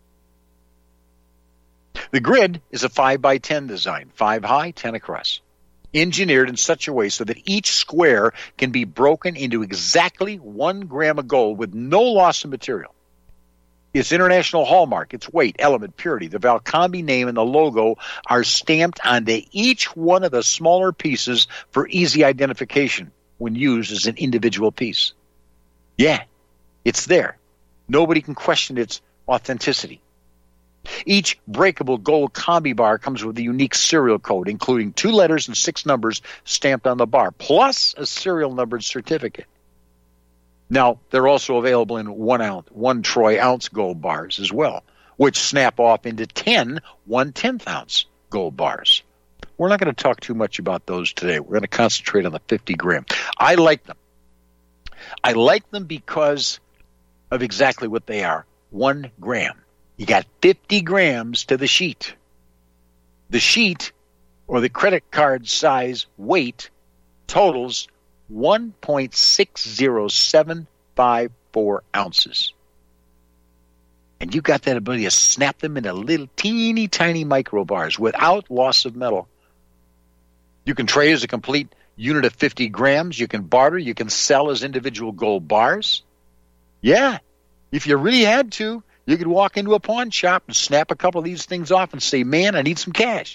The grid is a five by ten design, five high, ten across, engineered in such a way so that each square can be broken into exactly one gram of gold with no loss of material. Its international hallmark, its weight, element, purity, the Valcambi name, and the logo are stamped onto each one of the smaller pieces for easy identification when used as an individual piece. Yeah, it's there. Nobody can question its authenticity. Each breakable gold combi bar comes with a unique serial code, including two letters and six numbers stamped on the bar, plus a serial numbered certificate. Now, they're also available in one ounce, one troy ounce gold bars as well, which snap off into ten one-tenth ounce gold bars. We're not going to talk too much about those today. We're going to concentrate on the fifty gram. I like them. I like them because of exactly what they are, one gram. You got fifty grams to the sheet. The sheet, or the credit card size weight, totals one point six zero seven five four ounces. And you got that ability to snap them into little teeny tiny micro bars without loss of metal. You can trade as a complete unit of fifty grams. You can barter. You can sell as individual gold bars. Yeah, if you really had to, you could walk into a pawn shop and snap a couple of these things off and say, man, I need some cash.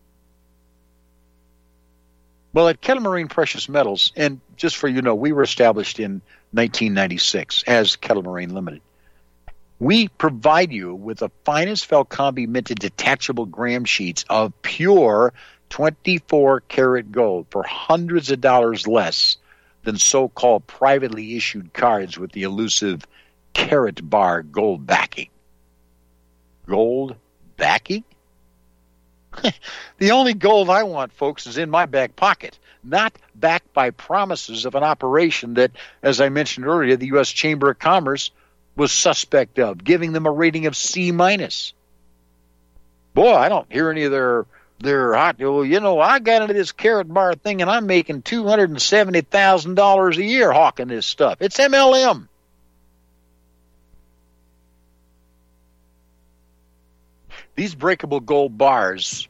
Well, at Kettle Moraine Precious Metals, and just for you know, we were established in nineteen ninety-six as Kettle Moraine Limited. We provide you with the finest Valcambi minted detachable gram sheets of pure twenty-four karat gold for hundreds of dollars less than so-called privately issued cards with the elusive carat bar gold backing. Gold backing? The only gold I want, folks, is in my back pocket, not backed by promises of an operation that, as I mentioned earlier, the U S Chamber of Commerce was suspect of, giving them a rating of C minus. Boy, I don't hear any of their their hot. Well, you know, I got into this carat bar thing, and I'm making two hundred and seventy thousand dollars a year hawking this stuff. It's M L M. These breakable gold bars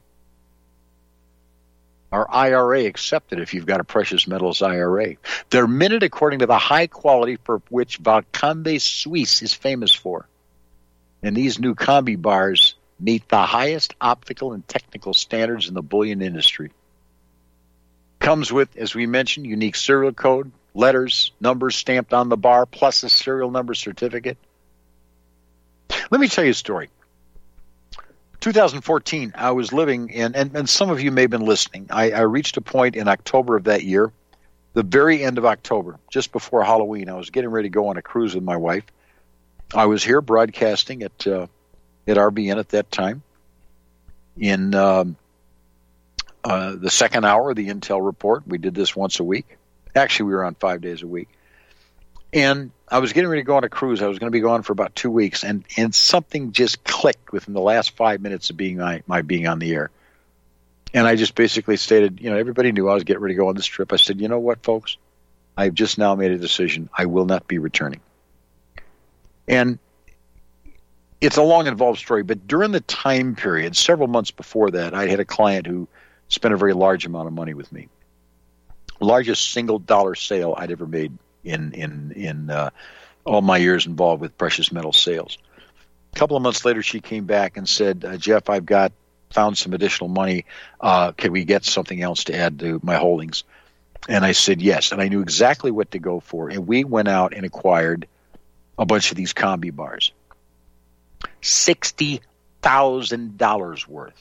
are I R A accepted if you've got a precious metals I R A. They're minted according to the high quality for which Valcambi Suisse is famous for. And these new combi bars meet the highest optical and technical standards in the bullion industry. Comes with, as we mentioned, unique serial code, letters, numbers stamped on the bar, plus a serial number certificate. Let me tell you a story. twenty fourteen, I was living in, and, and some of you may have been listening, I, I reached a point in October of that year, the very end of October, just before Halloween. I was getting ready to go on a cruise with my wife. I was here broadcasting at uh, at R B N at that time in um, uh, the second hour of the Intel Report. We did this once a week. Actually, we were on five days a week. And I was getting ready to go on a cruise. I was going to be gone for about two weeks, and, and something just clicked within the last five minutes of being my, my being on the air. And I just basically stated, you know, everybody knew I was getting ready to go on this trip. I said, you know what, folks? I've just now made a decision. I will not be returning. And it's a long, involved story, but during the time period, several months before that, I had a client who spent a very large amount of money with me. Largest single dollar sale I'd ever made in in in uh, all my years involved with precious metal sales. A couple of months later, she came back and said, uh, Jeff, I've got found some additional money. Uh, can we get something else to add to my holdings? And I said yes, and I knew exactly what to go for. And we went out and acquired a bunch of these combi bars. sixty thousand dollars worth.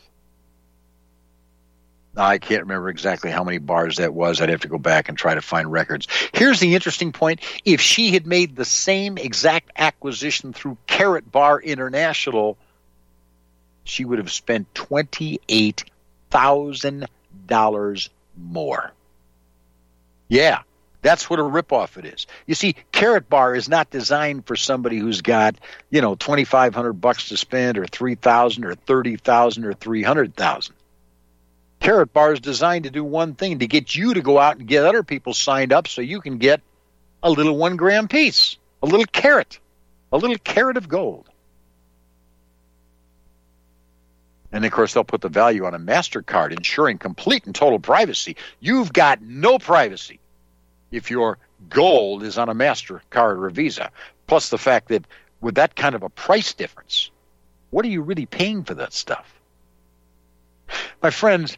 Now, I can't remember exactly how many bars that was. I'd have to go back and try to find records. Here's the interesting point. If she had made the same exact acquisition through Carrot Bar International, she would have spent twenty-eight thousand dollars more. Yeah, that's what a ripoff it is. You see, Carrot Bar is not designed for somebody who's got, you know, twenty-five hundred bucks to spend, or three thousand, or thirty thousand, or three hundred thousand. Carrot Bar is designed to do one thing: to get you to go out and get other people signed up so you can get a little one gram piece, a little carrot, a little carrot of gold. And, of course, they'll put the value on a MasterCard, ensuring complete and total privacy. You've got no privacy if your gold is on a MasterCard or a Visa. Plus the fact that with that kind of a price difference, what are you really paying for that stuff? My friends,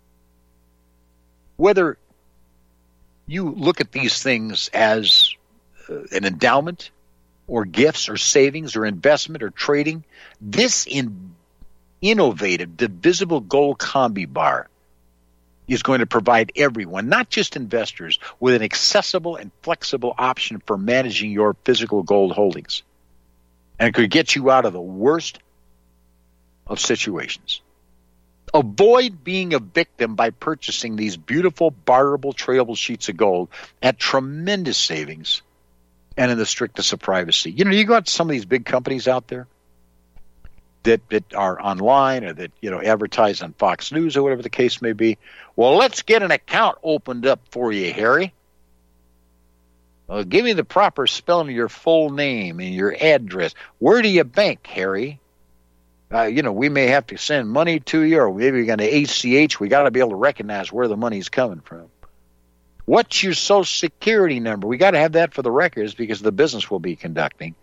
whether you look at these things as uh, an endowment or gifts or savings or investment or trading, this in innovative, divisible gold combi bar is going to provide everyone, not just investors, with an accessible and flexible option for managing your physical gold holdings. And it could get you out of the worst of situations. Avoid being a victim by purchasing these beautiful, barterable, tradable sheets of gold at tremendous savings and in the strictest of privacy. You know, you got some of these big companies out there that, that are online, or that, you know, advertise on Fox News or whatever the case may be. Well, let's get an account opened up for you, Harry. Well, give me the proper spelling of your full name and your address. Where do you bank, Harry? Uh, you know, we may have to send money to you, or maybe you're going to A C H. We got to be able to recognize where the money's coming from. What's your Social Security number? We got to have that for the records because the business we'll be conducting.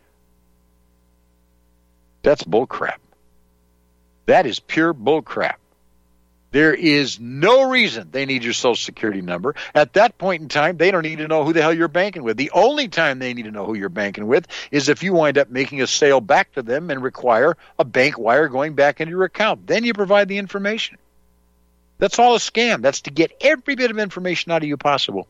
That's bullcrap. That is pure bullcrap. There is no reason they need your Social Security number. At that point in time, they don't need to know who the hell you're banking with. The only time they need to know who you're banking with is if you wind up making a sale back to them and require a bank wire going back into your account. Then you provide the information. That's all a scam. That's to get every bit of information out of you possible.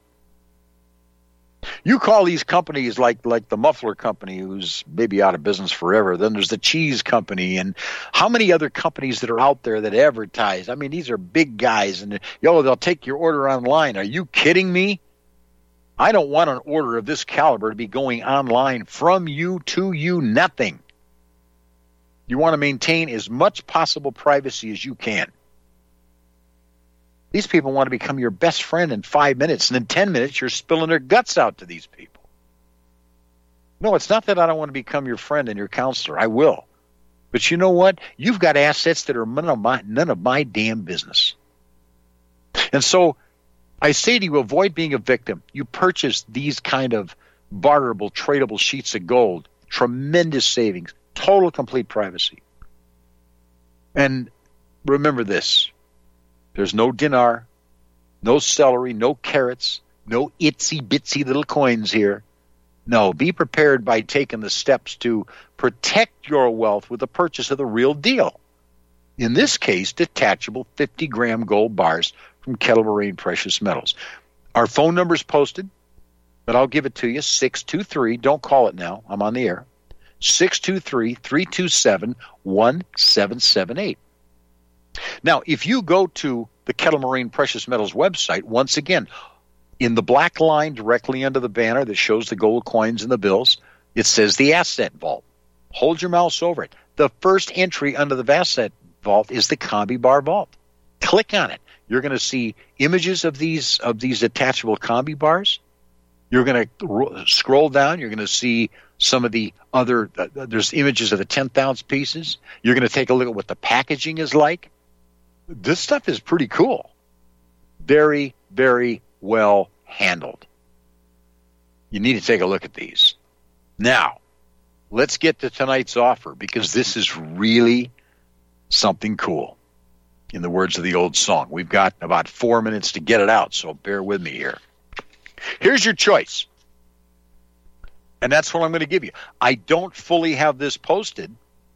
You call these companies like like the muffler company, who's maybe out of business forever. Then there's the cheese company, and how many other companies that are out there that advertise. I mean, these are big guys, and yo, they'll take your order online. Are you kidding me? I don't want an order of this caliber to be going online from you to you, nothing. You want to maintain as much possible privacy as you can. These people want to become your best friend in five minutes, and in ten minutes, you're spilling their guts out to these people. No, it's not that I don't want to become your friend and your counselor. I will. But you know what? You've got assets that are none of my, none of my damn business. And so I say to you, avoid being a victim. You purchase these kind of barterable, tradable sheets of gold, tremendous savings, total, complete privacy. And remember this. There's no dinar, no celery, no carrots, no itsy-bitsy little coins here. No, be prepared by taking the steps to protect your wealth with the purchase of the real deal. In this case, detachable fifty-gram gold bars from Kettle Moraine Precious Metals. Our phone number is posted, but I'll give it to you, six two three, don't call it now, I'm on the air, six two three, three two seven, one seven seven eight. Now, if you go to the Kettle Moraine Precious Metals website, once again, in the black line directly under the banner that shows the gold coins and the bills, it says the Asset Vault. Hold your mouse over it. The first entry under the Asset Vault is the Combi Bar Vault. Click on it. You're going to see images of these of these detachable Combi bars. You're going to scroll down. You're going to see some of the other, uh, there's images of the tenth ounce pieces. You're going to take a look at what the packaging is like. This stuff is pretty cool. Very, very well handled. You need to take a look at these. Now, let's get to tonight's offer because this is really something cool. In the words of the old song, we've got about four minutes to get it out, so bear with me here. Here's your choice. And that's what I'm going to give you. I don't fully have this posted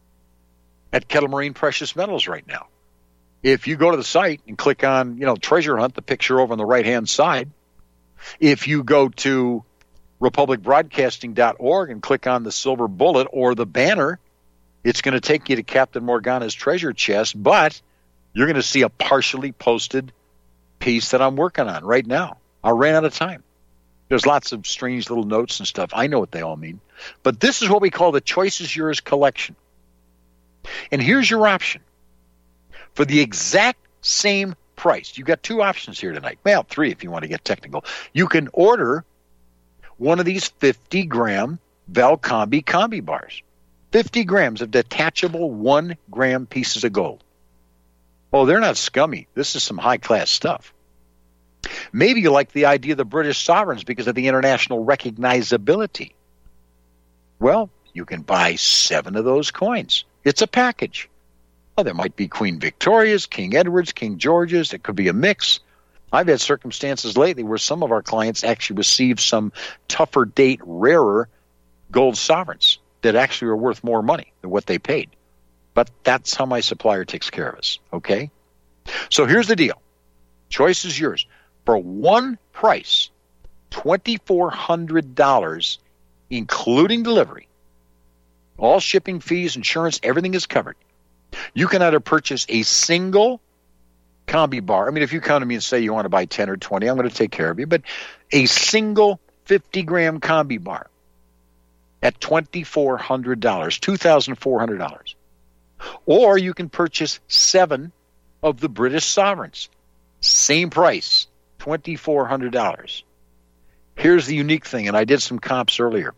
at Kettle Marine Precious Metals right now. If you go to the site and click on, you know, Treasure Hunt, the picture over on the right-hand side, if you go to republic broadcasting dot org and click on the silver bullet or the banner, it's going to take you to Captain Morgana's treasure chest, but you're going to see a partially posted piece that I'm working on right now. I ran out of time. There's lots of strange little notes and stuff. I know what they all mean. But this is what we call the Choice is Yours collection. And here's your option. For the exact same price, you've got two options here tonight. Well, three if you want to get technical. You can order one of these fifty gram Valcombi combi bars. fifty grams of detachable one gram pieces of gold. Oh, they're not scummy. This is some high-class stuff. Maybe you like the idea of the British sovereigns because of the international recognizability. Well, you can buy seven of those coins. It's a package. Oh, there might be Queen Victoria's, King Edward's, King George's. It could be a mix. I've had circumstances lately where some of our clients actually received some tougher date, rarer gold sovereigns that actually are worth more money than what they paid. But that's how my supplier takes care of us, okay? So here's the deal. Choice is yours. For one price, two thousand four hundred dollars, including delivery, all shipping fees, insurance, everything is covered. You can either purchase a single combi bar. I mean, if you come to me and say you want to buy ten or twenty, I'm going to take care of you. But a single fifty gram combi bar at two thousand four hundred dollars, two thousand four hundred dollars. Or you can purchase seven of the British sovereigns. Same price, two thousand four hundred dollars. Here's the unique thing, and I did some comps earlier.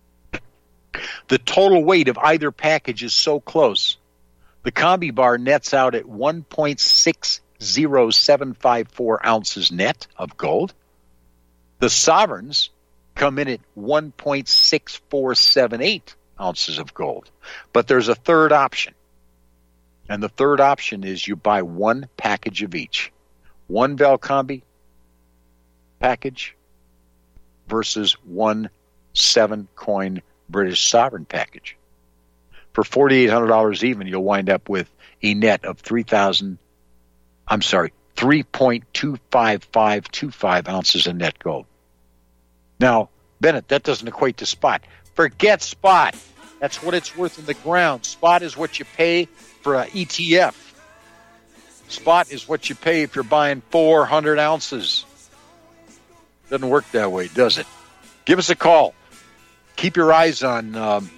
The total weight of either package is so close. The combi bar nets out at one point six zero seven five four ounces net of gold. The sovereigns come in at one point six four seven eight ounces of gold. But there's a third option. And the third option is you buy one package of each. One Valcombi package versus one seven-coin British sovereign package. For four thousand eight hundred dollars even, you'll wind up with a net of three thousand, I'm sorry, three point two five five two five ounces of net gold. Now, Bennett, that doesn't equate to spot. Forget spot. That's what it's worth in the ground. Spot is what you pay for an E T F. Spot is what you pay if you're buying four hundred ounces. Doesn't work that way, does it? Give us a call. Keep your eyes on um,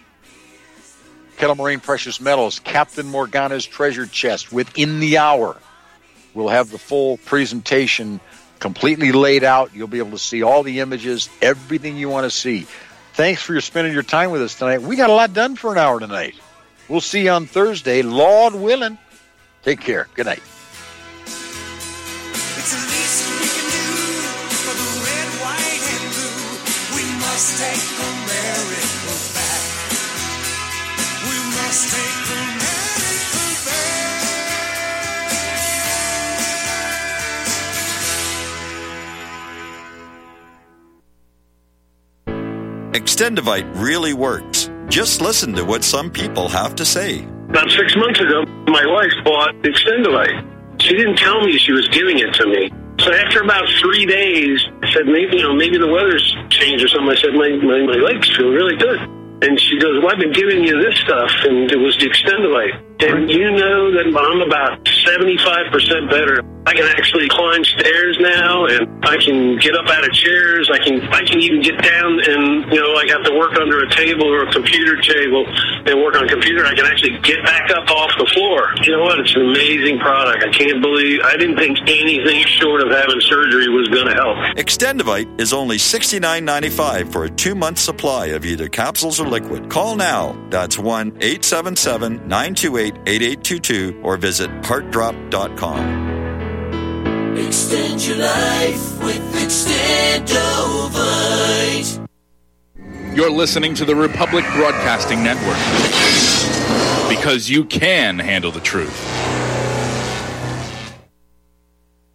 Kettle Marine Precious Metals, Captain Morgana's treasure chest. Within the hour, we'll have the full presentation completely laid out. You'll be able to see all the images, everything you want to see. Thanks for your spending your time with us tonight. We got a lot done for an hour tonight. We'll see you on Thursday, Lord willing. Take care. Good night. It's the least we can do for the red, white, and blue. We must take America back. We must take America back. Extendivite really works. Just listen to what some people have to say. About six months ago, my wife bought Extendivite. She didn't tell me she was giving it to me. So after about three days, I said, maybe, you know, maybe the weather's changed or something. I said, my, my, my legs feel really good. And she goes, well, I've been giving you this stuff, and it was the Extendivite. And you know that I'm about seventy-five percent better. I can actually climb stairs now, and I can get up out of chairs. I can I can even get down and, you know, I have to work under a table or a computer table and work on a computer. I can actually get back up off the floor. You know what? It's an amazing product. I can't believe, I didn't think anything short of having surgery was going to help. Extendivite is only sixty-nine ninety-five for a two-month supply of either capsules or liquid. Call now. That's one eight seven seven nine two eight eight eight two two or visit heart drop dot com. Extend your life with Extendovite. You're listening to the Republic Broadcasting Network. Because you can handle the truth.